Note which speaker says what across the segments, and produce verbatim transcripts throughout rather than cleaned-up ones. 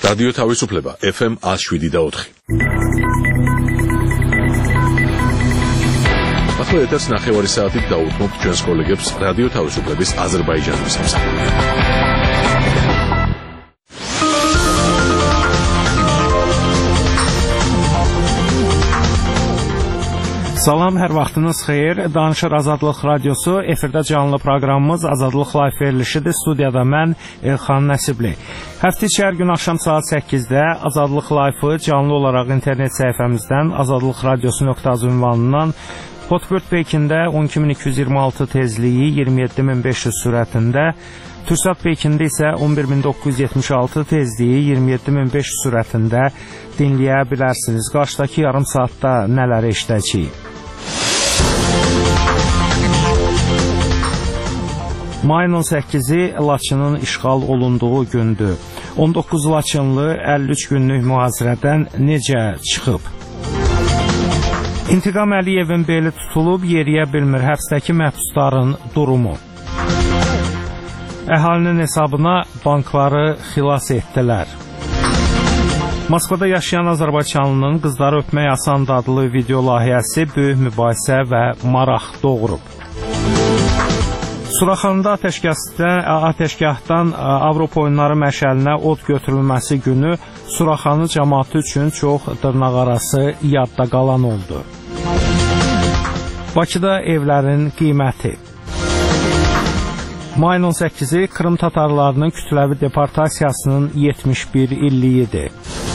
Speaker 1: რადიო თავისუფლება ეფ ემ one oh seven და four. ახლა ეთერს ნახევარი საათით დაუთმობთ ჩვენს კოლეგებს რადიო თავისუფლების აზერბაიჯანის სამსახურში.
Speaker 2: Salam, hər vaxtınız xeyir. Danışır Azadlıq Radiosu. Efirdə canlı proqramımız Azadlıq Live verilişidir. Studiyada mən Elxan Nəsibli. Həftə içi hər gün axşam saat səkkizdə Azadlıq Live-ı canlı olaraq internet səhifəmizdən azadlıq radiosu nöqtə az ünvanından Hotbird Peykində on iki min iki yüz iyirmi altı tezliyi iyirmi yeddi min beş yüz sürətində, Türksat Peykində isə on bir min doqquz yüz yetmiş altı tezliyi iyirmi yeddi min beş yüz sürətində dinləyə bilərsiniz. Qarşıdakı yarım saatda nələri eşidəcəyik? Mayın on səkkizi Laçının işğal olunduğu gündür. on doqquz Laçınlı əlli üç günlük mühasirədən necə çıxıb? İntiqam Əliyevin beli tutulub, yeriyə bilmir həbsdəki məhbusların durumu. Əhalinin hesabına bankları xilas etdilər. Moskvada yaşayan Azərbaycanlının qızları öpmək asandı adlı video layihəsi böyük mübahisə və maraq doğurub. Suraxanında atəşgahdan Avropa oyunları məşəlinə od götürülməsi günü Suraxanı cəmaatı üçün çox dırnaqarası yadda qalan oldu. Bakıda evlərin qiyməti. Mayın on səkkizi Krım tatarlarının kütləvi deportasiyasının yetmiş bir illiyidir.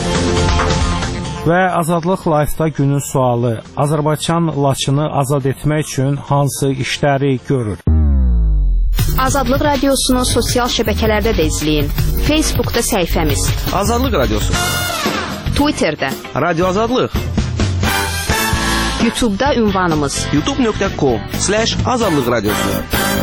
Speaker 2: Və Azadlıq Live-da günün sualı: Azərbaycan Laçını azad etmək üçün hansı işləri görür?
Speaker 3: Azadlıq Radiosunu sosial şəbəkələrdə də izləyin. Facebookda səhifəmiz
Speaker 4: Azadlıq Radiosu,
Speaker 3: Twitterdə
Speaker 4: Radio Azadlıq,
Speaker 3: YouTube'da ünvanımız
Speaker 4: youtube nöqtə com slash azadlıq radiosu.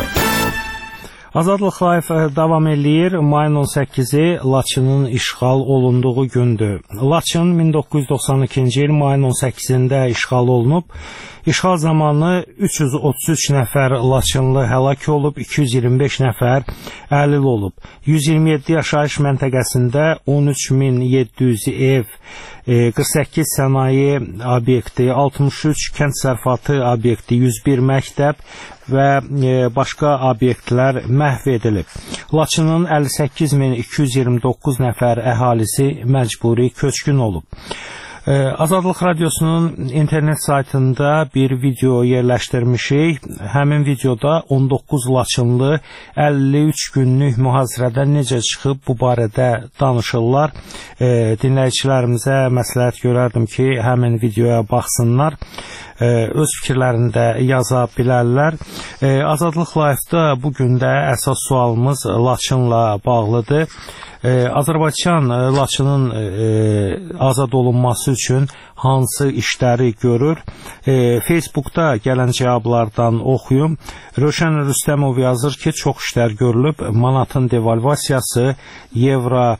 Speaker 2: Azadlıq Live davam eləyir. Mayın on səkkizi Laçının işğal olunduğu gündür. Laçın min doqquz yüz doxsan ikinci il mayın on səkkizində işğal olunub. İşğal zamanı üç yüz otuz üç nəfər Laçınlı həlak olub, iki yüz iyirmi beş nəfər əlil olub. yüz iyirmi yeddi yaşayış məntəqəsində on üç min yeddi yüz ev, qırx səkkiz sənaye obyekti, altmış üç kənd sərfatı obyekti, yüz bir məktəb və başqa obyektlər məhv edilib. Laçının əlli səkkiz min iki yüz iyirmi doqquz nəfər əhalisi məcburi köçkün olub. Azadlıq Radiosunun internet saytında bir video yerləşdirmişik. Həmin videoda on doqquz Laçınlı əlli üç günlük mühasirədən necə çıxıb bu barədə danışırlar. Dinləyicilərimizə məsləhət görərdim ki, həmin videoya baxsınlar, öz fikirlərində yaza bilərlər. Azadlıq Live-da bugün də əsas sualımız Laçınla bağlıdır. Azərbaycan Laçının azad olunması üçün hansı işləri görür? Facebookda gələn cavablardan oxuyum. Röşən Rüstəmov yazır ki, çox işlər görülüb. Manatın devalvasiyası, Euro,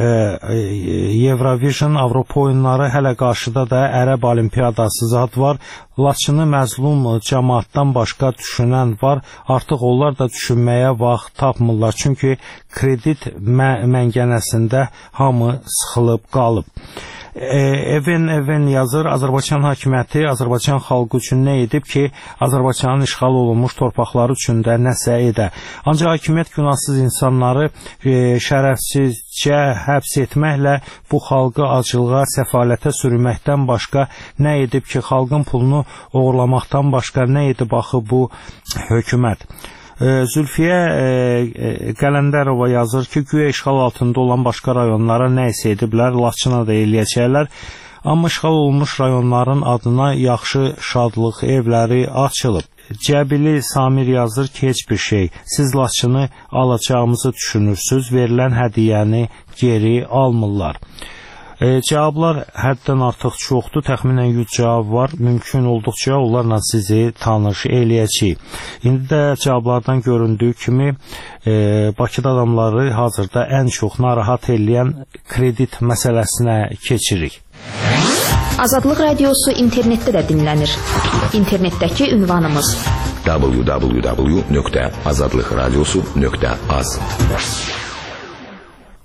Speaker 2: Eurovision, Avropa oyunları, hələ qarşıda da Ərəb Olimpiyadası zad var. Laçını məzlum cəmaatdan başqa düşünən var. Artıq onlar da düşünməyə vaxt tapmırlar. Çünki kredit məngənəsində hamı sıxılıb qalıb. Even Even yazır, Azərbaycan hakimiyyəti Azərbaycan xalqı üçün nə edib ki, Azərbaycanın işğal olunmuş torpaqları üçün də nəsə edə. Ancaq hakimiyyət günahsız insanları şərəfsizcə həbs etməklə bu xalqı acılığa, səfalətə sürməkdən başqa nə edib ki, xalqın pulunu oğurlamaqdan başqa nə edib axı bu hökumət? Zülfiyə Qələndərova yazır ki, güya işğal altında olan başqa rayonlara nə isə ediblər, Laçına da eləyəcəklər. Amma işğal olunmuş rayonların adına yaxşı şadlıq evləri açılıb. Cəbili Samir yazır ki, heç bir şey. Siz Laçını alacağımızı düşünürsünüz, verilən hədiyyəni geri almırlar. E, cavablar həddən artıq çoxdur, təxminən yüz cavab var. Mümkün olduqca onlarla sizi tanış eləyəcəyik. İndi də cavablardan göründüyü kimi e, Bakıda adamları hazırda ən çox narahat eləyən kredit məsələsinə keçirik.
Speaker 3: Azadlıq Radiosu internetdə də dinlənir. İnternetdəki ünvanımız
Speaker 5: w w w nöqtə azadlıq radiosu nöqtə az.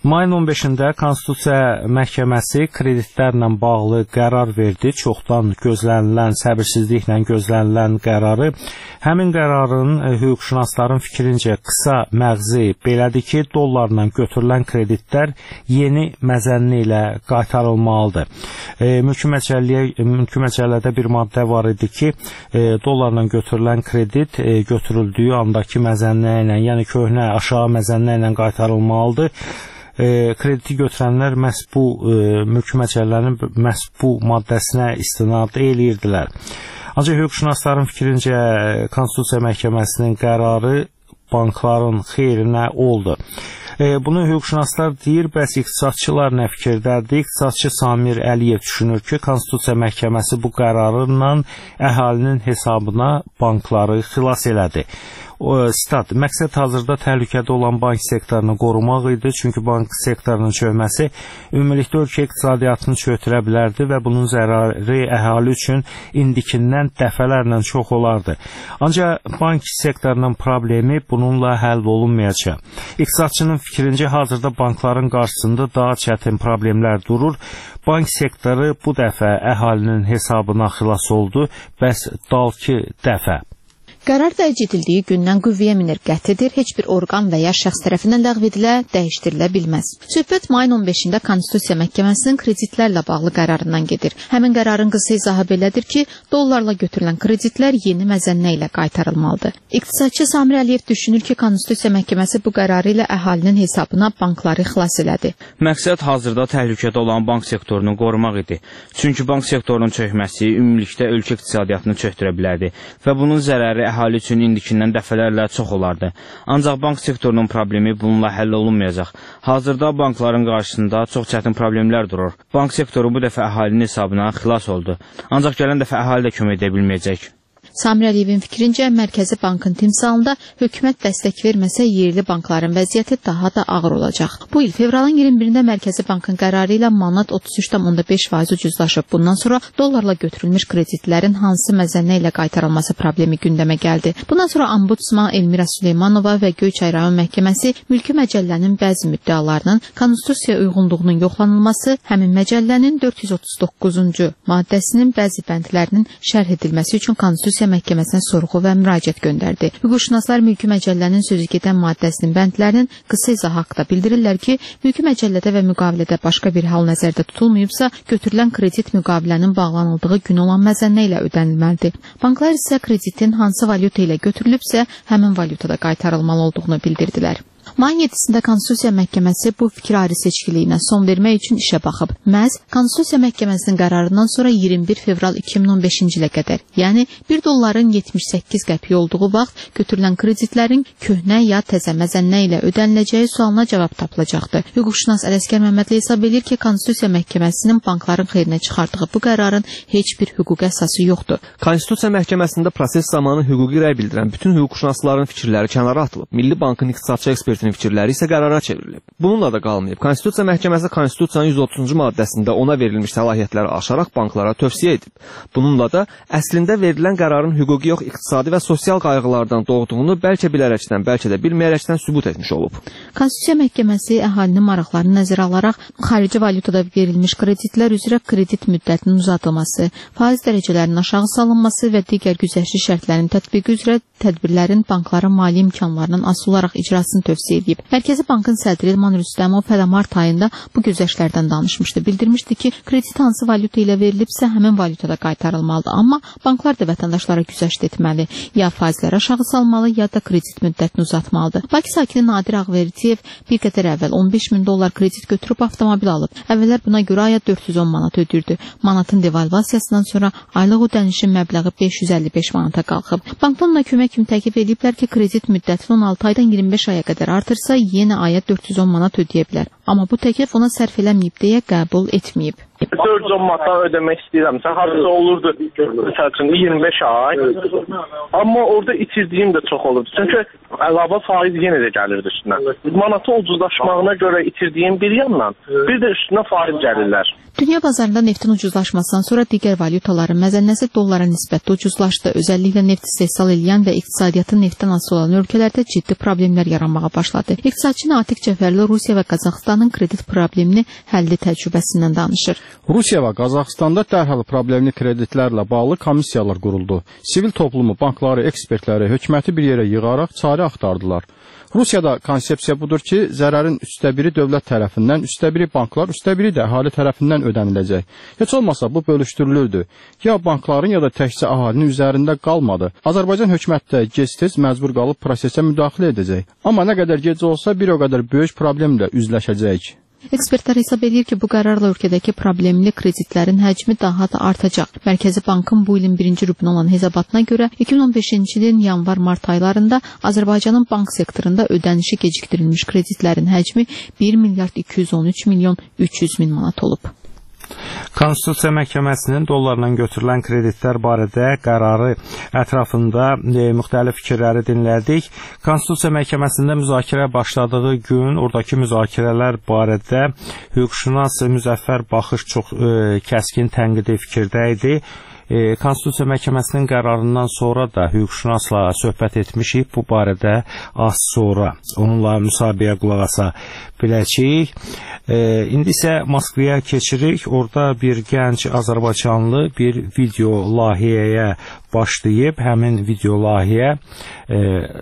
Speaker 2: Mayın on beşində Konstitusiya Məhkəməsi kreditlərlə bağlı qərar verdi. Çoxdan gözlənilən, səbirsizliklə gözlənilən qərarı. Həmin qərarın hüquqşünasların fikrincə qısa məğzi belədir ki, dollarla götürülən kreditlər yeni məzənni ilə qaytarılmalıdır. E, mülki məcəlləyə, mülki məcəllədə bir maddə var idi ki, e, dollarla götürülən kredit e, götürüldüyü andakı məzənlə ilə, yəni köhnə aşağı məzənlə ilə qaytarılmalıdır. E, krediti götürənlər məhz bu e, mülki məcəllənin məhz bu maddəsinə istinad eləyirdilər. Ancaq hüquqşünasların fikrincə Konstitusiya Məhkəməsinin qərarı bankların xeyrinə oldu. E, bunu hüquqşünaslar deyir, bəs iqtisadçılar nə fikirdədir? İqtisadçı Samir Əliyev düşünür ki, Konstitusiya Məhkəməsi bu qərarla əhalinin hesabına bankları xilas elədi. Stat, məqsəd hazırda təhlükədə olan bank sektorunu qorumaq idi, çünki bank sektorunun çökməsi ümumilikdə ölkə iqtisadiyyatını çökdürə bilərdi və bunun zərarı əhali üçün indikindən dəfələrlə çox olardı. Ancaq bank sektorunun problemi bununla həll olunmayacaq. İqtisadçının fikrincə hazırda bankların qarşısında daha çətin problemlər durur. Bank sektoru bu dəfə əhalinin hesabına xilas oldu, bəs dalki dəfə.
Speaker 5: Qərar dərc edildiyi gündən qüvvəyə minir, qət'idir, heç bir orqan və ya şəxs tərəfindən ləğv edilə, dəyişdirilə bilməz. Söhbət mayın on beşində Konstitusiya Məhkəməsinin kreditlərlə bağlı qərarından gedir. Həmin qərarın qısa izahı belədir ki, dollarla götürülən kreditlər yeni məzənnə ilə qaytarılmalıdır. İqtisadçı Samir Əliyev düşünür ki, Konstitusiya Məhkəməsi bu qərarı ilə əhalinin hesabına bankları xilas elədi.
Speaker 6: Məqsəd hazırda təhlükədə olan bank sektorunu qorumaq idi. Çünki bank sektorunun çökməsi ümumilikdə ölkə iqtisadiyyatını çökdürə bilərdi və bunun zərəri əhali üçün indikindən dəfələrlə çox olardı. Ancaq bank sektorunun problemi bununla həll olunmayacaq. Hazırda bankların qarşısında çox çətin problemlər durur. Bank sektoru bu dəfə əhalinin hesabına xilas oldu. Ancaq gələn dəfə əhali də kömək edə bilməyəcək.
Speaker 5: Samir Əliyevin fikrincə, Mərkəzi Bankın timsalında hökumət dəstək verməsə yerli bankların vəziyyəti daha da ağır olacaq. Bu il fevralın iyirmi birində Mərkəzi Bankın qərarı ilə manat otuz üç tam onda beş faiz ucuzlaşıb. Bundan sonra dollarla götürülmüş kreditlərin hansı məzənnə ilə qaytarılması problemi gündəmə gəldi. Bundan sonra Ombudsman Elmira Süleymanova və Göyçay rayon məhkəməsi mülki məcəllənin bəzi müddəalarının konstitusiyaya uyğunluğunun yoxlanılması, həmin məcəllənin dörd yüz otuz doqquzuncu maddəsinin bəzi bəndlərinin şərh edilməsi üçün Konstitusiya Məhkəməsinə sorğu və müraciət göndərdi. Hüquqşünaslar mülki məcəllənin sözü gedən maddəsinin bəndlərinin qısa izahı haqqında bildirirlər ki, mülki məcəllədə və müqavilədə başqa bir hal nəzərdə tutulmayıbsa, götürülən kredit müqavilənin bağlanıldığı gün olan məzənnə ilə ödənilməlidir. Banklar isə kreditin hansı valyuta ilə götürülübsə, həmin valyutada qaytarılmalı olduğunu bildirdilər. Mayın yeddisində Konstitusiya Məhkəməsi bu fikir ayrı seçkiliyinə son vermək üçün işə baxıb. Məhz Konstitusiya Məhkəməsinin qərarından sonra iyirmi bir fevral iki min on beşinci ilə qədər, yəni bir dolların yetmiş səkkiz qəpik olduğu vaxt götürülən kreditlərin köhnə ya təzə məzənnə ilə ödəniləcəyi sualına cavab tapılacaqdır. Hüquqşünas Ələsgər Məmmədli hesab edir ki, Konstitusiya Məhkəməsinin bankların xeyrinə çıxardığı bu qərarın heç bir hüquqi əsası yoxdur.
Speaker 4: Konstitusiya Məhkəməsində proses zamanı hüquqi rəy bildirən bütün hüquqşünasların fikirləri kənara atılıb. Milli Bankın iqtisadçı ekspert fikirləri isə qərara çevrilib. Bununla da qalmayıb. Konstitusiya Məhkəməsi Konstitusiyanın yüz otuzuncu maddəsində ona verilmiş səlahiyyətləri aşaraq banklara tövsiyə edib. Bununla da əslində verilən qərarın hüquqi yox, iqtisadi və sosial qayğılardan doğduğunu bəlkə bilərəkdən, bəlkə də bilməyərəkdən sübut etmiş olub.
Speaker 5: Konstitusiya Məhkəməsi əhalinin maraqlarını nəzərə alaraq xarici valyutada verilmiş kreditlər üzrə kredit müddətinin uzadılması, faiz dərəcələrinin aşağı salınması və digər güzəştli şərtlərin tətbiqi üzrə tədbirlərin bankların mali imkanlarının asılı olaraq icrasını tövsiyə edib. Mərkəzi Bankın sədri İlman Rüstəmov hələ mart ayında bu güzəştlərdən danışmışdı. Bildirmişdi ki, kredit hansı valyuta ilə verilibsə, həmin valyutada qaytarılmalıdır. Amma banklar da vətəndaşlara güzəşt etməli, ya faizləri aşağı salmalı, ya da kredit müddətini uzatmalıdır. Bakı sakini Nadir Ağverdiyev bir qədər əvvəl on beş min dollar kredit götürüb avtomobil alıb. Əvvəllər buna görə aya dörd yüz on manat ödürdü. Manatın devalvasiyasından sonra aylıq ödənişin məbləği beş yüz əlli beş manata qalxıb. Bankdan ona kömək kimi təklif ediblər ki, kredit müddətini on altı aydan iyirmi beş aya qədər artırsa, yenə aya dörd yüz on manat ödəyə bilər. Amma bu təklif ona sərf eləməyib deyə qəbul etməyib.
Speaker 7: dörd yüz on manatdan ödəmək istəyirəmsə, harca olurdu məsəl üçün iyirmi beş ay. Amma orada itirdiyim də çox olurdu. Çünki əlavə faiz yenə də gəlirdi üstünə. Manatın ucuzlaşmağına görə itirdiyim bir yandan, bir də üstünə faiz gəlirlər.
Speaker 5: Dünya bazarında neftin ucuzlaşmasından sonra digər valyutaların məzənnəsi dollara nisbətdə ucuzlaşdı. Özəlliklə neft istehsal edən və iqtisadiyyatı neftdən asılı olan ölkələrdə ciddi problemlər yaranmağa başladı. İqtisadçı Natiq Cəfərli Rusiya və Qazaxıstanın kredit problemini həlli təcrübəsindən danışır.
Speaker 8: Rusiya və Qazaxıstanda dərhal problemli kreditlərlə bağlı komissiyalar quruldu. Sivil toplumu, bankları, ekspertləri, hökuməti bir yerə yığaraq çarə axtardılar. Rusiyada konsepsiya budur ki, zərərin üçdə biri dövlət tərəfindən, üçdə biri banklar, üçdə biri də əhali tərəfindən ödəniləcək. Heç olmasa bu bölüşdürülürdü. Ya bankların, ya da təkcə əhalinin üzərində qalmadı. Azərbaycan hökuməti də gec-tez məcbur qalıb prosesə müdaxilə edəcək. Amma nə qədər gec olsa, bir o qədər böyük problemlə üzləşəcək.
Speaker 5: Ekspertlər hesab edir ki, bu qərarla ölkədəki problemli kreditlərin həcmi daha da artacaq. Mərkəzi Bankın bu ilin birinci rübünə olan hesabatına görə iki min on beşinci ilin yanvar-mart aylarında Azərbaycanın bank sektorunda ödənişi gecikdirilmiş kreditlərin həcmi bir milyard iki yüz on üç milyon üç yüz min manat olub.
Speaker 2: Konstitusiya Məhkəməsinin dollarla götürülən kreditlər barədə qərarı ətrafında e, müxtəlif fikirləri dinlədik. Konstitusiya Məhkəməsində müzakirə başladığı gün oradakı müzakirələr barədə hüquqşünas Müzəffər Baxış çox e, kəskin tənqidi fikirdə idi. E, Konstitusiya Məhkəməsinin qərarından sonra da hüquqşünasla söhbət etmişik. Bu barədə az sonra onunla müsahibəyə qulaq asa biləcəyik. E, indi isə Moskvaya keçirik. Orada bir gənc Azərbaycanlı bir video layihəyə başlayıb. Həmin video layihə e,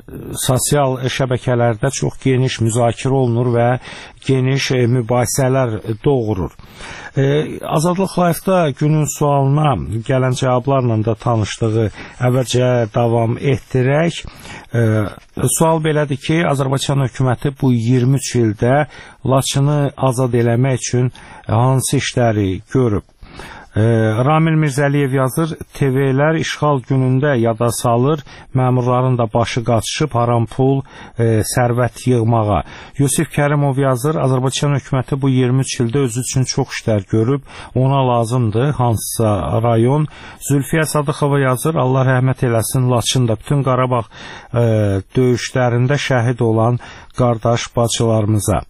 Speaker 2: sosial şəbəkələrdə çox geniş müzakirə olunur və geniş e, mübahisələr doğurur. E, Azadlıq Live-da günün sualına gələn cavablarla da tanışdığı əvvəlcə davam etdirək. E, sual belədir ki, Azərbaycan hökuməti bu iyirmi üç ildə Laçını azad eləmək üçün hansı işləri görüb? E, Ramil Mirzəliyev yazır, T V-lər işğal günündə yada salır, məmurların da başı qaçışıb haram pul, e, sərvət yığmağa. Yusif Kərimov yazır, Azərbaycan hökuməti bu iyirmi üç ildə özü üçün çox işlər görüb, ona lazımdır hansısa rayon. Zülfiyə Sadıxova yazır, Allah rəhmət eləsin, Laçında bütün Qarabağ e, döyüşlərində şəhid olan qardaş bacılarımıza.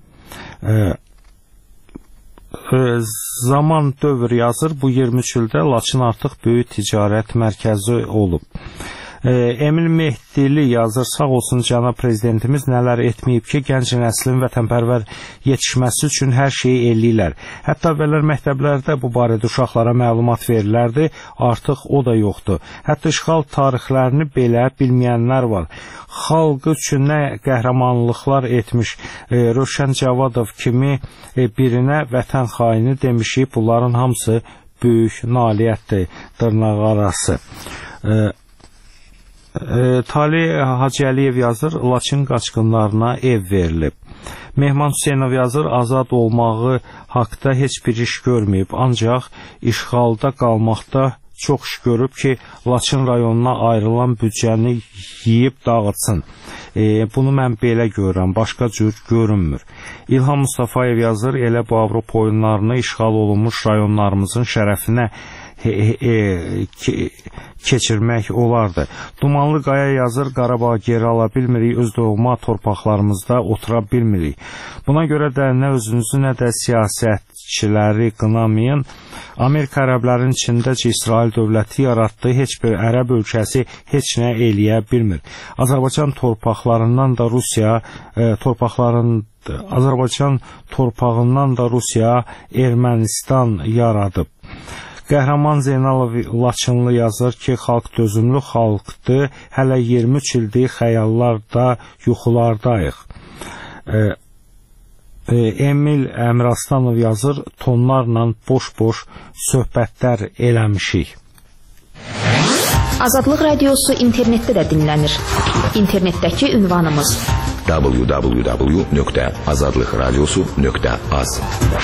Speaker 2: E, Zaman dövr yazır, bu iyirmi üç ildə Laçın artıq böyük ticarət mərkəzi olub. Emil Mehdili yazır, sağ olsun cənab prezidentimiz nələr etməyib ki, gənc nəslin vətənpərvər yetişməsi üçün hər şeyi eləyirlər. Hətta əvvəllər məktəblərdə bu barədə uşaqlara məlumat verilərdi, artıq o da yoxdur. Hətta işğal tarixlərini belə bilməyənlər var. Xalq üçün nə qəhrəmanlıqlar etmiş e, Rövşən Cavadov kimi e, birinə vətən xaini demişik, bunların hamısı böyük nailiyyətdir, dırnaq arası. E, E, Tali Hacıəliyev yazır, Laçın qaçqınlarına ev verilib. Mehman Hüseynov yazır, azad olmağı haqda heç bir iş görməyib, ancaq işğalda qalmaqda çox iş görüb ki, Laçın rayonuna ayrılan büdcəni yiyib dağıtsın. E, bunu mən belə görürəm, başqa cür görünmür. İlham Mustafayev yazır, elə bu Avropa oyunlarını işğal olunmuş rayonlarımızın şərəfinə He, he, he, ke, keçirmək olardı. Dumanlı Qaya yazır, Qarabağ geri ala bilmirik, öz doğma torpaqlarımızda otura bilmirik. Buna görə də nə özünüzü, nə də siyasətçiləri qınamayın. Amerika ərəblərin içində ki, İsrail dövləti yaratdığı heç bir ərəb ölkəsi heç nə eləyə bilmir. Azərbaycan torpaqlarından da Rusiya e, torpaqların Azərbaycan torpağından da Rusiya Ermənistan yaradıb. Qəhrəman Zeynalov Laçınlı yazır ki, xalq dözümlü xalqdır, hələ iyirmi üç ildir xəyallarda, yuxulardayıq. E, e, Emil Əmiraslanov yazır, tonlarla boş-boş söhbətlər eləmişik.
Speaker 3: Azadlıq Radiosu internetdə də dinlənir. İnternetdəki ünvanımız
Speaker 9: w w w nöqtə azadlıq radiosu nöqtə az.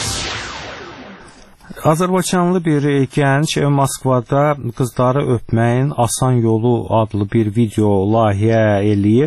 Speaker 2: Azərbaycanlı bir gənc Moskvada qızları öpməyin asan yolu adlı bir video layihə eləyir.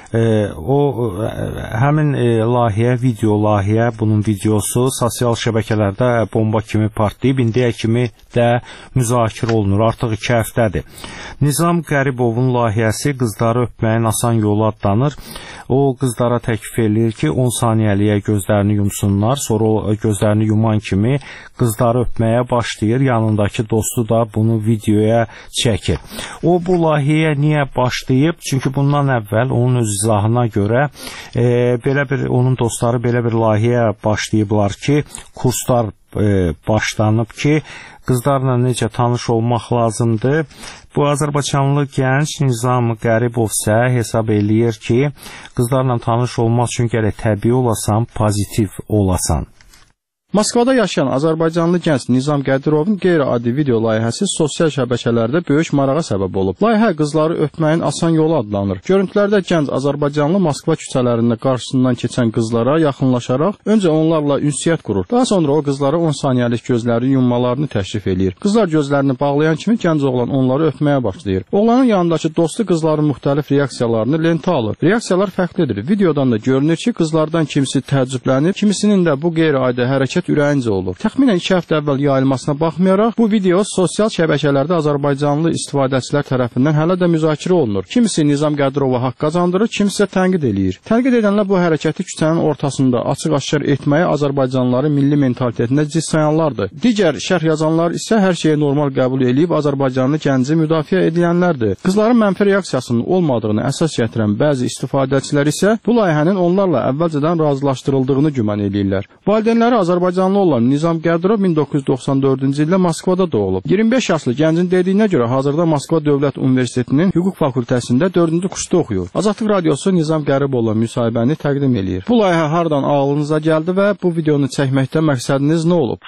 Speaker 2: E, o e, həmin e, layihə, video layihə, bunun videosu sosial şəbəkələrdə bomba kimi partlayıb, indiyə kimi də müzakirə olunur. Artıq iki həftədir. Nizam Qəribovun layihəsi Qızları öpməyin asan yolu adlanır. O qızlara təklif eləyir ki, on saniyəliyə gözlərini yumsunlar, sonra o gözlərini yuman kimi qızları öpməyə başlayır. Yanındakı dostu da bunu videoya çəkir. O bu layihəyə niyə başlayıb? Çünki bundan əvvəl onun öz izahına görə e, belə bir onun dostları belə bir layihəyə başlayıblar ki, kurslar e, başlanıb ki, qızlarla necə tanış olmaq lazımdır. Bu Azərbaycanlı gənc Nizam Qəribov isə hesab eləyir ki, qızlarla tanış olmaq üçün gərək təbii olasan, pozitiv olasan.
Speaker 8: Moskvada yaşayan Azərbaycanlı gənc Nizam Qədirovun qeyri-adi video layihəsi sosial şəbəkələrdə böyük marağa səbəb olub. Layihə qızları öpməyin asan yolu adlanır. Görüntülərdə gənc Azərbaycanlı Moskva küçələrində qarşısından keçən qızlara yaxınlaşaraq öncə onlarla ünsiyyət qurur. Daha sonra o qızlara on saniyəlik gözləri yummalarını təklif eləyir. Qızlar gözlərini bağlayan kimi gənc oğlan onları öpməyə başlayır. Oğlanın yanındakı dostu qızların müxtəlif reaksiyalarını lentə alır. Reaksiyalar fərqlidir. Videodan da görünür ki, qızlardan kimisi təəccüblənir, kimisinin də bu qeyri-adi hərəkət ürəyincə olur. Təxminən iki həftə əvvəl yayılmasına baxmayaraq, bu video sosial şəbəkələrdə Azərbaycanlı istifadəçilər tərəfindən hələ də müzakirə olunur. Kimisi Nizam Qədirova haqq qazandırır, kimisi də tənqid eləyir. Tənqid edənlər bu hərəkəti küçənin ortasında açıq-aşkar etməyə Azərbaycanlıların milli mentalitetində zidd sayanlardır. Digər şərh yazanlar isə hər şeyi normal qəbul edib Azərbaycanlı gənci müdafiə edilənlərdir. Qızların mənfi reaksiyasının olmadığını əsas gətirən bəzi istifadəçilər isə bu layihənin onlarla əvvəlcədən razılaşdırıldığını güman edirlər. Valideynləri Azərbaycan Azərbaycanlı olan Nizam Qədirov min doqquz yüz doxsan dördüncü ildə Moskvada doğulub. iyirmi beş yaşlı gəncin dediyinə görə hazırda Moskva Dövlət Universitetinin hüquq fakültəsində dördüncü kursda oxuyur. Azadlıq Radiosu Nizam Qəribovla müsahibəni təqdim eləyir. Bu layihə hardan ağlınıza gəldi və bu videonu çəkməkdə məqsədiniz nə olub?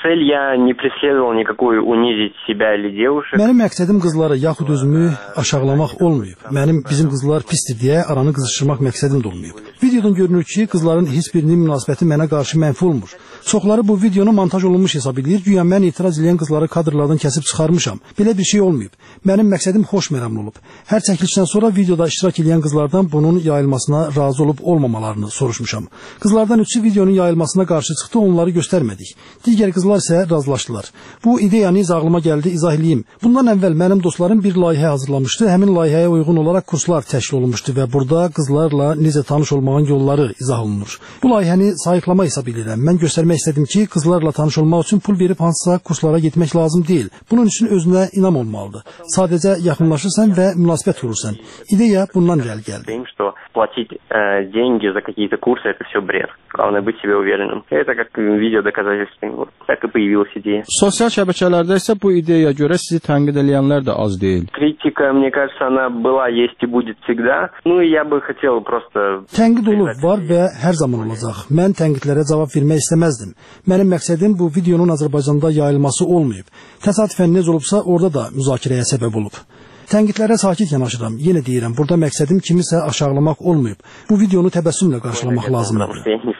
Speaker 10: Mənim məqsədim qızları yaxud özümü aşağılamaq olmayıb. Mənim bizim qızlar pisdir deyə aranı qızışdırmaq məqsədim də olmayıb. Videodan görünür ki, qızların heç birinin münasibəti mənə qarşı mənfi olmur. Çoxları bu videonu montaj olunmuş hesab edir, güya mən etiraz edən qızları kadrlardan kəsib çıxarmışam. Belə bir şey olmayıb. Mənim məqsədim xoş məramlı olub. Hər çəkilişdən sonra videoda iştirak edən qızlardan bunun yayılmasına razı olub olmamalarını soruşmuşam. Qızlardan üçü videonun yayılmasına qarşı çıxdı, onları göstərmədik. Digər qızlar isə razılaşdılar. Bu ideya necə ağlıma gəldi, izah edeyim. Bundan əvvəl mənim dostlarım bir layihə hazırlamışdı. Həmin layihəyə uyğun olaraq kurslar təşkil olunmuşdu və burada qızlarla necə tanış olmağın yolları izah olunur. Bu layihəni sayıqlama hesab edirəm. Mən göstərmək istədim ki, qızlarla tanış olmaq üçün pul verib hansısa kurslara getmək lazım deyil. Bunun üçün özünə inam olmalıdır. Sadəcə yaxınlaşırsan və münasibət qurursan. İdeya bundan irəli gəldi.
Speaker 11: Платить э, деньги за какие-то курсы — это все бред. Главное быть себе уверенным. Это как видео доказательство. Вот так и появилась идея.
Speaker 8: Sosial şəbəkələrdə isə bu ideyaya görə sizi tənqid edənlər də az deyil.
Speaker 11: Критика, мне кажется, она была, есть и будет всегда. Ну и я бы хотел просто...
Speaker 10: Tənqid olub, var və hər zaman olacaq. Mən tənqidlərə cavab vermək istəməzdim. Mənim məqsədim bu videonun Azərbaycanda yayılması olmayıb. Təsadüfən necə olubsa orada da müzakirəyə səbəb olub. Tənqidlərə sakit yanaşıram. Yenə deyirəm, burada məqsədim kimisə aşağılamaq olmayıb. Bu videonu təbəssümlə qarşılamaq lazımdır.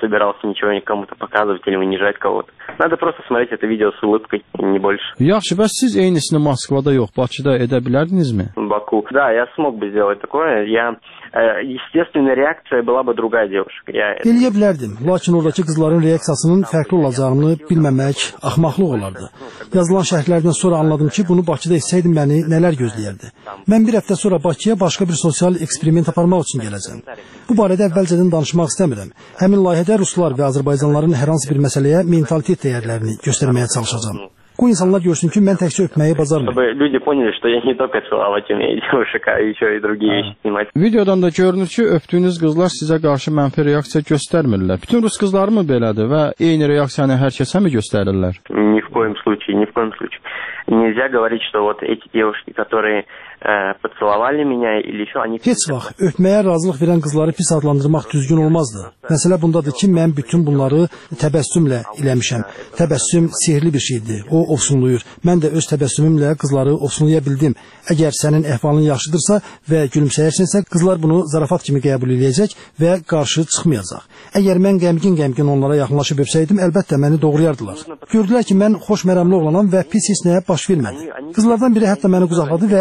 Speaker 8: Yaxşı, bəs siz eynisini Moskvada yox, Bakıda edə bilərdinizmi?
Speaker 11: Baku. Да, я смог бы сделать такое. Я, естественная реакция была бы другая девушка.
Speaker 10: Eləyə bilərdim, lakin oradakı qızların reaksiyasının fərqli olacağını bilməmək axmaqlıq olardı. Yazılan şərhlərdən sonra anladım ki, bunu Bakıda etsəydim məni nələr gözləyərdi. Mən bir həftə sonra Bakıya başqa bir sosial eksperiment aparmaq üçün gələcəm. Bu barədə əvvəlcədən danışmaq istəmirəm. Həmin layihədə ruslar və Azərbaycanlıların hər hansı bir məsələyə mentalitet dəyərlərini göstərməyə çalışacağam. Bu insanlar görsün ki, mən təkcə öpməyi bacarmıyorum.
Speaker 8: Videodan da görünür ki, öpdüyünüz qızlar sizə qarşı mənfi reaksiya göstərmirlər. Bütün rus qızları mı belədir və eyni reaksiyanı hər kəsə mi göstərirlər?
Speaker 11: Ни в коем случае, ни в коем случае. Нельзя говорить, что вот эти девушки, которые э, поцеловали меня или еще они...
Speaker 10: Heç vaxt öpməyə razılıq verən qızları pis adlandırmaq düzgün olmazdı. Məsələ bundadır ki, mən bütün bunları təbəssümlə eləmişəm. Təbəssüm sihirli bir şeydir. O ofsunluyur. Mən də öz təbəssümümlə qızları ofsunlaya bildim. Əgər sənin əhvalın yaxşıdırsa və gülümsəyərsinsə, qızlar bunu zarafat kimi qəbul edəcək və qarşı çıxmayacaq. Əgər mən qəmgin-qəmgin onlara yaxınlaşıb öpsəydim, əlbəttə məni doğrayardılar. Gördülər ki, mən xoş məramlı oğlanam və pis heç nəyə baş vermədi. Qızlardan biri hətta məni qucaqladı və əli ilə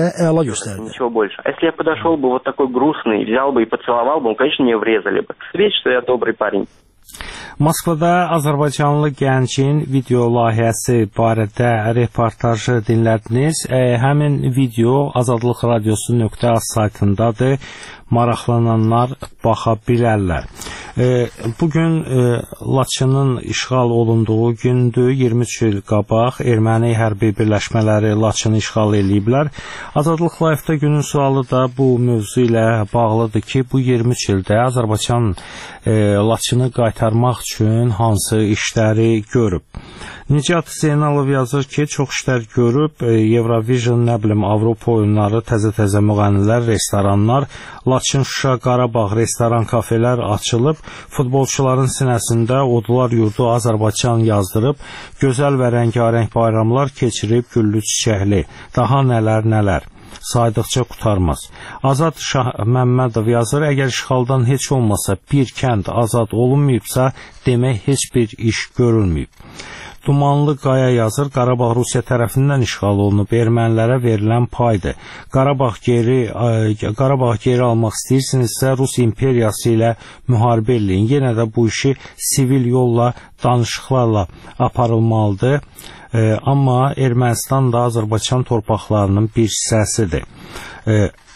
Speaker 10: mənzərə əla göstərdi.
Speaker 11: Ничего больше. А если я подошел бы вот такой грустный, взял бы и поцеловал бы, он, конечно, мне врезали бы. Видишь, что я добрый парень.
Speaker 2: Moskvada Azərbaycanlı gəncin video layihəsi barədə reportajı dinlədiniz. E, həmin video azadlıq radiosu nöqtə az saytındadır. Maraqlananlar baxa bilərlər. E, bugün e, Laçının işğal olunduğu gündür. iyirmi üç il qabaq erməni hərbi birləşmələri Laçını işğal eləyiblər. Azadlıq Live-da günün sualı da bu mövzu ilə bağlıdır ki, bu iyirmi üç ildə Azərbaycan e, Laçını qaytarmaq üçün hansı işləri görüb. Nicat Zeynalov yazır ki, çox işlər görüb, e, Eurovision, nə bilim, Avropa oyunları, təzə-təzə müğənnilər, restoranlar, Laçın, Şuşa, Qarabağ restoran, kafelər açılıb, futbolçuların sinəsində Odlar Yurdu Azərbaycan yazdırıb, gözəl və rəngarəng bayramlar keçirib, güllü çiçəkli, daha nələr nələr. Saydıqca qutarmaz. Azad Şah Məmmədov yazır, əgər işğaldan heç olmasa bir kənd azad olunmayıbsa, demək heç bir iş görülməyib. Dumanlı Qaya yazır, Qarabağ Rusiya tərəfindən işğal olunub, ermənilərə verilən paydır. Qarabağ geri, Qarabağ geri almaq istəyirsinizsə, Rus imperiyası ilə müharibə eləyin. Yenə də bu işi sivil yolla, danışıqlarla aparılmalıdır. E, amma Ermənistan da Azərbaycan torpaqlarının bir hissəsidir. E,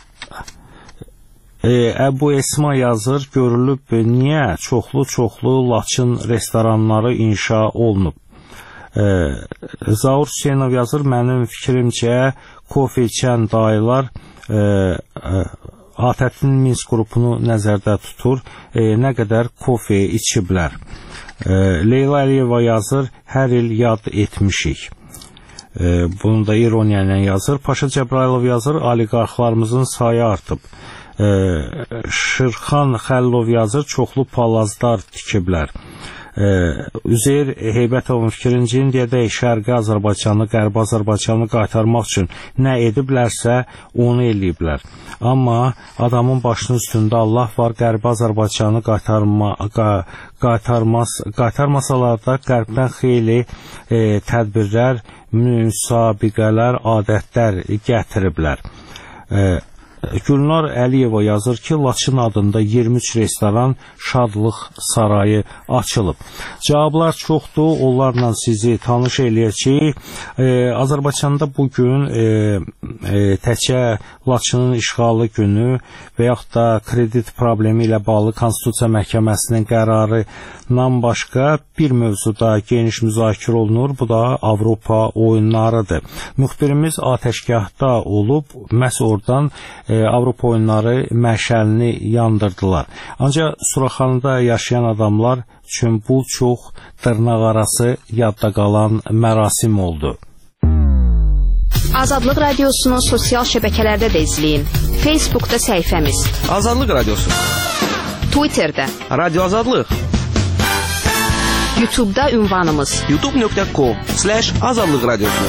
Speaker 2: e, Əbu Esma yazır, görülüb, niyə çoxlu-çoxlu Laçın restoranları inşa olunub? E, Zaur Hüseynov yazır, mənim fikrimcə kofe içən dayılar e, e, ATƏT-in Minsk qrupunu nəzərdə tutur, e, nə qədər kofe içiblər. E, Leyla Əliyeva yazır, hər il yad etmişik. E, bunu da ironiya ilə yazır. Paşa Cəbrailov yazır, oliqarxlarımızın sayı artıb. E, Şırxan Xəllov yazır, çoxlu palazlar tikiblər. E, Üzeyir Heybətovun fikrincə indiyədək Şərqi Azərbaycanı, Qərbi Azərbaycanı qaytarmaq üçün nə ediblərsə onu eləyiblər. Amma adamın başının üstündə Allah var, Qərbi Azərbaycanı qaytarma, qaytarmaz, qaytarmasalar da Qərbdən xeyli e, tədbirlər, müsabiqələr, adətlər gətiriblər. E, Gülnar Əliyeva yazır ki, Laçın adında iyirmi üç restoran, şadlıq sarayı açılıb. Cavablar çoxdur, onlarla sizi tanış eləyəcəyik. E, Azərbaycanda bugün e, e, təkcə Laçının işğalı günü və yaxud da kredit problemi ilə bağlı Konstitusiya Məhkəməsinin qərarından başqa bir mövzuda geniş müzakirə olunur, bu da Avropa oyunlarıdır. Müxbirimiz atəşgahda olub, məhz oradan e, Avropa oyunları məşəlini yandırdılar. Ancaq Suraxanıda yaşayan adamlar üçün bu çox dırnaqarası yadda qalan mərasim oldu.
Speaker 3: Azadlıq Radiosunu sosial şəbəkələrdə də izləyin. Facebookda səhifəmiz
Speaker 4: Azadlıq Radiosu,
Speaker 3: Twitterdə
Speaker 4: Radio Azadlıq,
Speaker 3: YouTube'da ünvanımız
Speaker 4: youtube nöqtə com slash azadlıq radiosu.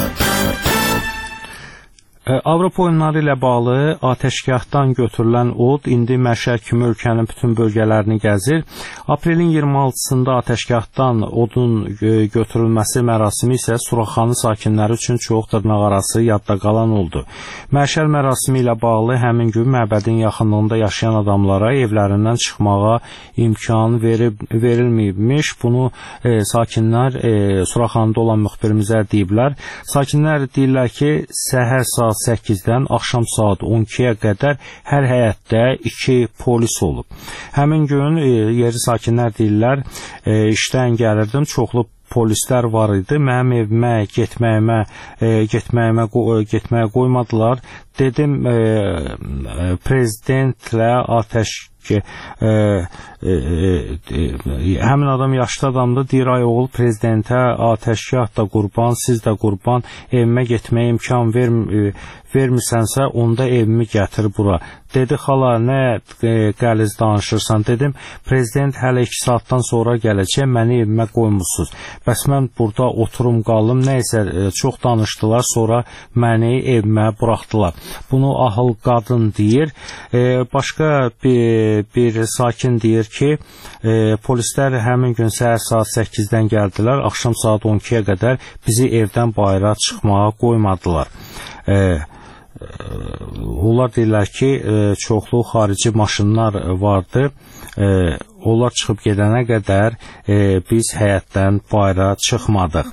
Speaker 2: Avropa oyunları ilə bağlı atəşgahdan götürülən od indi Məşəd kimi ölkənin bütün bölgələrini gəzir. Aprelin iyirmi altısında atəşgahdan odun götürülməsi mərasimi isə Suraxanı sakinləri üçün çox dırnaqarası yadda qalan oldu. Məşəl mərasimi ilə bağlı həmin gün məbədin yaxınlığında yaşayan adamlara evlərindən çıxmağa imkan verib, verilməyibmiş. Bunu e, sakinlər e, Suraxanıda olan müxbirimizə deyiblər. Sakinlər deyirlər ki, səhər saat səkkizdən axşam saat on ikiyə qədər hər həyətdə iki polis olub. Həmin gün e, yerli sakinlər deyirlər, e, işdən gəlirdim, çoxlu polislər var idi. Mənim evimə getməyimə, e, getməyimə, getməyə qoymadılar. Dedim, e, prezidentlə atəş ki, e, e, e, həmin adam yaşlı adamdır, deyir, ay oğul, prezidentə atəşgah da qurban, siz də qurban, evimə getməyə imkan verm e, vermirsənsə, onda evimi gətir bura. Dedi, xala, nə e, qəliz danışırsan? Dedim, prezident hələ iki saatdan sonra gələcək, məni evimə qoymuşsunuz. Bəs mən burada oturum qalım, nəysə e, çox danışdılar, sonra məni evimə buraxdılar. Bunu ahıl qadın deyir. E, başqa bir, bir sakin deyir ki, e, polislər həmin gün səhər saat səkkizdən gəldilər, axşam saat on ikiyə qədər bizi evdən bayıra çıxmağa qoymadılar. E, onlar deyirlər ki, çoxlu xarici maşınlar vardı. Onlar çıxıb gedənə qədər biz həyətdən bayıra çıxmadıq.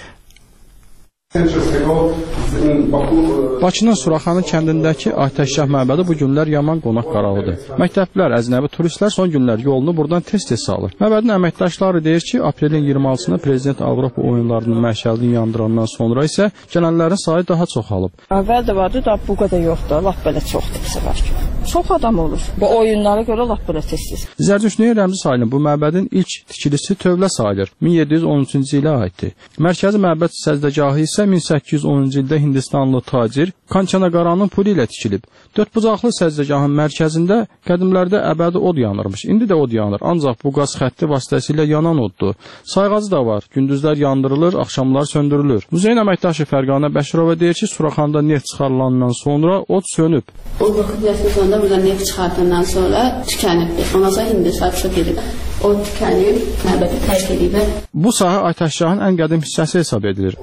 Speaker 8: Bakının Suraxanı kəndindəki Atəşgah məbədi bu günlər yaman qonaq qaralıdır. Məktəblilər, əznəbi turistlər son günlər yolunu buradan tez-tez salır. Məbədin əməkdaşları deyir ki, aprelin iyirmi altısında Prezident Avropa oyunlarının məşəlini yandırandan sonra isə gələnlərin sayı daha çoxalıb.
Speaker 12: Əvvəl də vardı, da bu qədər yoxdur, lap belə çoxdur bu səfər ki. Çox adam olur. Bu oyunlara görə lap belə tez-tez.
Speaker 8: Zərdüştnüyə Rəmzi sayılır bu məbədin ilk tikilisi tövlə sayılır. min yeddi yüz on üçüncü ilə aiddir. Mərkəzi məbəd səzdəgahı isə min səkkiz yüz onuncu ildə Hindistanlı tacir Kançanaqaranın pulu ilə tikilib. Dördbucaqlı səzdəgahın mərkəzində qədimlərdə əbədi od yanırmış. İndi də od yanır, ancaq bu qaz xətti vasitəsilə yanan oddur. Sayğacı da var, gündüzlər yandırılır, axşamlar söndürülür. Muzeyin əməkdaşı Fərqanə Bəşirova deyir ki, Suraxanda neft çıxarılandan sonra od sönüb.
Speaker 13: O vaxt burada neft çıxartandan sonra tükənibdir. Ondan sonra Hindistan gedib. O tükənib, məbədi tərk edib.
Speaker 8: Bu sahə Atəşgahın ən qədim hissəsi hesab edilir.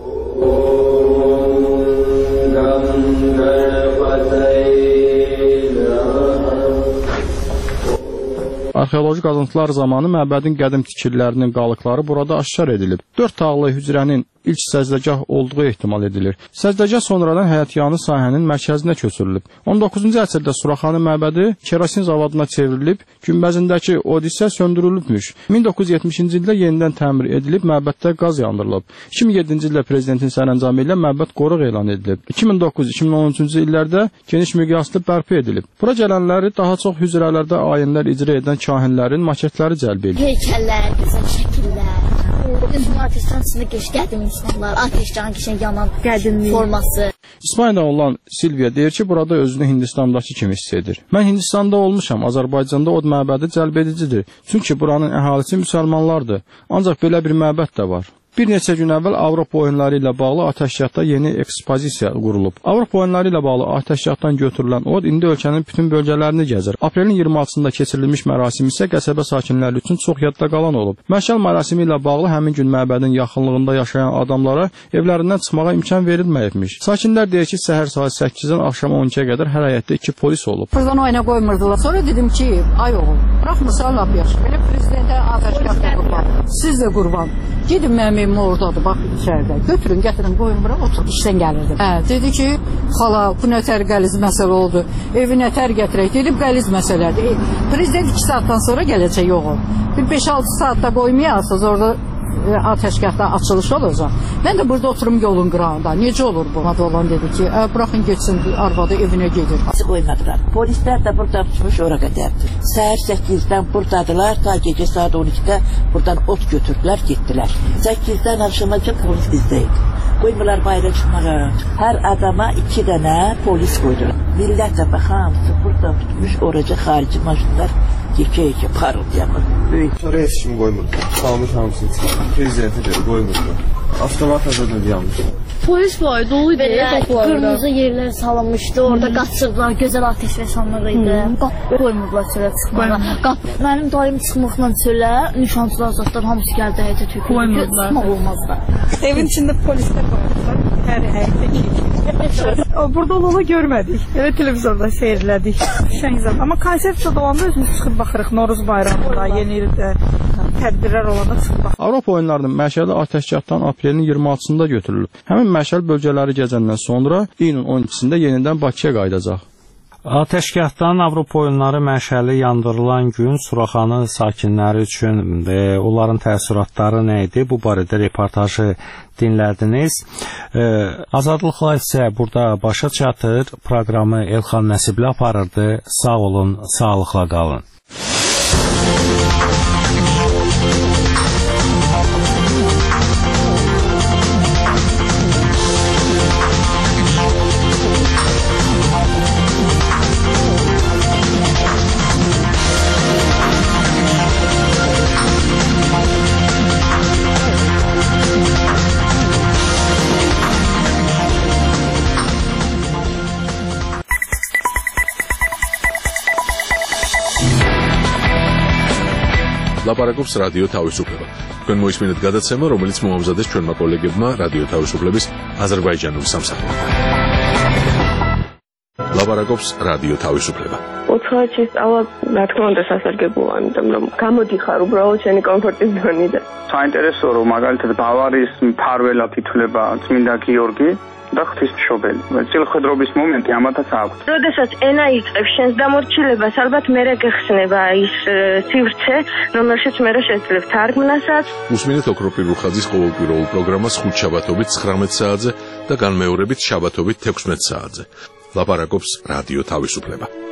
Speaker 8: Arxeoloji qazıntılar zamanı məbədin qədim tikililərinin qalıqları burada aşkar edilib. Dörd tağlı hücrənin ilk səzdəgah olduğu ehtimal edilir. Səzdəgah sonradan həyətyanı sahənin mərkəzinə köçürülüb. on doqquzuncu əsrdə Suraxanı məbədi kerosin zavoduna çevrilib, günbəzindəki od isə söndürülübmüş. min doqquz yüz yetmişinci ildə yenidən təmir edilib, məbəddə qaz yandırılıb. iki min yeddinci ildə prezidentin sərəncamı ilə məbəd qoruq elan edilib. iki min doqquz iki min on üçüncü illərdə geniş miqyaslı bərpa edilib. Bura gələnləri daha çox hücrələrdə ayinlər icra edən kahinlərin maketləri cəlb edir.
Speaker 14: Heykəllər, gözəl şəkillər. Bizim Atəşgahın içində geç qədim insanlar, Atəşgahın keçən yanan qədim forması.
Speaker 8: İspanyada olan Silvia deyir ki, burada özünü Hindistandakı kimi hiss edir. Mən Hindistanda olmuşam, Azərbaycanda od məbədi cəlb edicidir. Çünki buranın əhalisi müsəlmanlardır. Ancaq belə bir məbəd də var. Bir neçə gün əvvəl Avropa oyunları ilə bağlı Atəşgahda yeni ekspozisiya qurulub. Avropa oyunları ilə bağlı Atəşgahdan götürülən od indi ölkənin bütün bölgələrini gəzir. Aprelin iyirmi altısında keçirilmiş mərasim isə qəsəbə sakinləri üçün çox yadda qalan olub. Məşəl mərasimi ilə bağlı həmin gün məbədin yaxınlığında yaşayan adamlara evlərindən çıxmağa imkan verilməyibmiş. Sakinlər deyir ki, səhər saat səkkizdən axşam on ikiyə qədər hər həyətdə iki polis olub.
Speaker 12: Buradan oyuna qoymurdular. Sonra dedim ki, ay oğul, buraxmırsa lap yaxşı. Belə prezidentə Atəşgahda qurban. Siz də qurban. Gedin mənim evim oradadır, bax içəridə. Götürün, gətirin, qoyun bura, otur. İşdən gəlirdim. Hə, dedi ki, xala, bu nətər qəliz məsələ oldu. Evi nətər gətirək? Dedim, qəliz məsələdir. E, prezident iki saatdan sonra gələcək, yox o. Bir beş altı saatda qoymayasınız, orada Atəşgahda açılış olacaq. Mən də burada oturum yolun qırağında. Necə olur bu? Adı olan dedi ki, buraxın geçsin, arvadı evinə gedir.
Speaker 15: Qoymadılar. Polislər də burada tutmuş ora qədərdir. Səhər səkkizdən buradadılar, ta gecə saat on ikidə buradan ot götürdülər, getdilər. səkkizdən akşama kimi polis bizdəydi. Qoymurlar bayra çıxmağa. Hər adama iki dənə polis qoydu. Millət də bax, hamısı burada tutmuş oraca xarici maşınlar yekə-yekə parıldayanır. Böyük.
Speaker 16: Sonra heç kim qoymurdu. Qalmış hamısını çıxardı. Prezidentə görə qoymurdu. Avtomat azadını yanmışdı.
Speaker 14: Polis var, dolu idi. Qırmızı yerlər salınmışdı, orada qaçırdılar, gözəl atəş fəsanlığı idi. Qoymurdular çölə çıxmağa. Mənim dayım çıxmaqla çölə, nişancılar zatlar hamısı gəldi həyətə töküldü.
Speaker 12: Qoymurdular.
Speaker 14: Çıxmaq olmazdı.
Speaker 12: Evin içində polislər qoymurdular. Hər həyətdə iki. Burada onu görmədik. Elə televizorda seyirlədik. Şəngizəm. Amma konsepsiyada olanda özümüz çıxıb baxırıq. Noruz bayramında, yeni ildə tədbirlər olanda çıxıb baxırıq.
Speaker 8: Avropa oyunlarının məşəli Atəşgahdan aprelin iyirmi altısında götürülüb. Həmin məşəl bölgələri gəzəndən sonra iyunun on ikisində yenidən Bakıya qayıdacaq.
Speaker 2: Atəşgahdan Avropa oyunları məşəli yandırılan gün Suraxanı sakinləri üçün e, onların təəssüratları nə idi? Bu barədə reportajı dinlədiniz. E, Azadlıqla isə burada başa çatır. Proqramı Elxan Nəsibli aparırdı. Sağ olun, sağlıqla qalın.
Speaker 1: ლაპარაკობს რადიო თავისუფლება. თქვენ მოისმინეთ გადაცემა, რომელიც მოამზადეს ჩვენმა კოლეგებმა რადიო თავისუფლების აზერბაიჯანულ სამსახურში. ლაპარაკობს რადიო თავისუფლება.
Speaker 17: ოთხი სწავლა, რა თქმა უნდა, სასარგებლოა, იმიტომ რომ გამოდიხარ უბრალოდ შენი კომფორტის ზონიდან.
Speaker 18: საინტერესოა, რომ მაგალითად ბავარიის მფარველად ითვლება წმინდა გიორგი და ღვთისმშობელი. წილხვედრობის მომენტი ამათაც აქვს.
Speaker 17: როდესაც ენა იწყებს შენს დამორჩილებას, ალბათ მერე გეხსნება ის სივრცე, რომელშიც მერე შეძლებ თარგმნასაც.
Speaker 1: უსმინეთ ოქროპირ რუხაძის ყოველკვირეულ პროგრამას ხუთშაბათობით ცხრამეტ საათზე და განმეორებით შაბათობით თექვსმეტ საათზე. ლაპარაკობს რადიო თავისუფლება.